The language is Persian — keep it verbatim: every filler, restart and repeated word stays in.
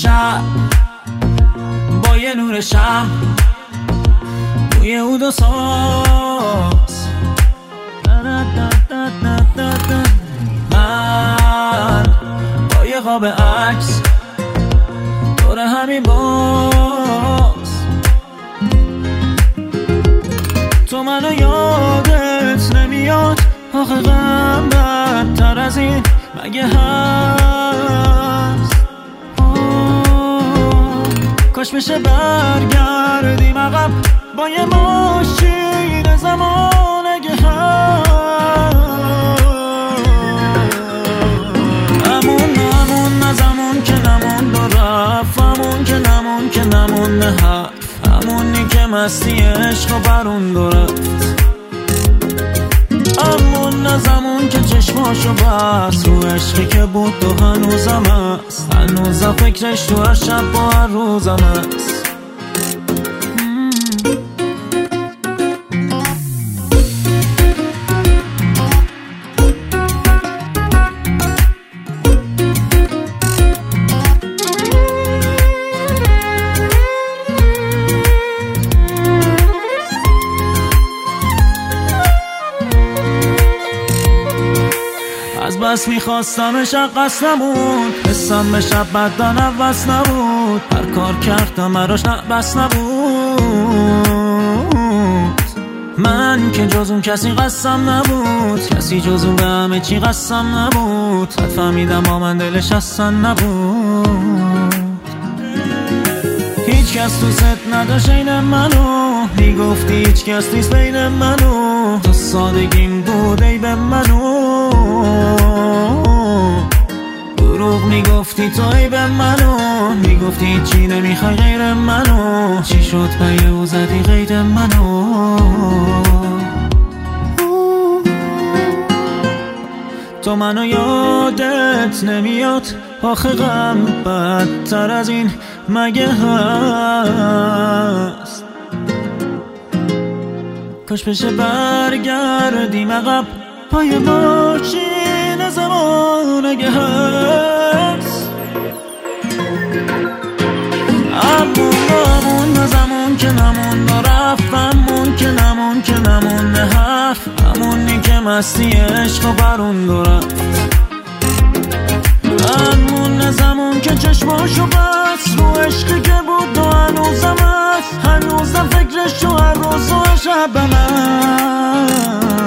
شب با یه نور شم روی اود و ساز، من با یه قاب عکس دور همین باز. تو منو یادت نمیاد آخه غم بدتر از این مگه هست؟ کاش بشه برگردیم عقب با یه ماشین زمان اگه هست. امون امون از امون که نمون دو رفت، امون که نمون که نمون نه حرف، امونی که مستی عشق و برون دو رفت. امون از امون که چشماشو بست رو عشقی که بود تو هنوزم هست، هنوزم فکرش تو هر شب با هر روزم هست. از بس میخواستم شب قصد نبود، حسم به شب بدن عوض نبود، هر کار کردم براش بس نبود. من که جز اون کسی قسم نبود، کسی جز اون به همه چی قسم نبود، حد فهمیدم با من دلش اصلا نبود. هیچ کس تو ست نداشت این منو، میگفتی هیچ کس نیست بین منو، تو سادگیم بود ای به منو، دروغ میگفتی تو ای به منو، میگفتی چی نمیخوای غیر منو، چی شد پیو زدی غیر منو. تو منو یادت نمیاد آخه غم بدتر از این مگه هست؟ کاش بشه برگردیم عقب پای ماشین زمان اگه هست. امون امون از امون که نمون رفت، امون که نمون که نمون نه حرف، امونی که مستی عشق و برون دو رفت. امون از امون که چشماشو بست رو عشقی که بود تو هنوزم هست، هنوزم فکرش تو هر روز و شبم هست.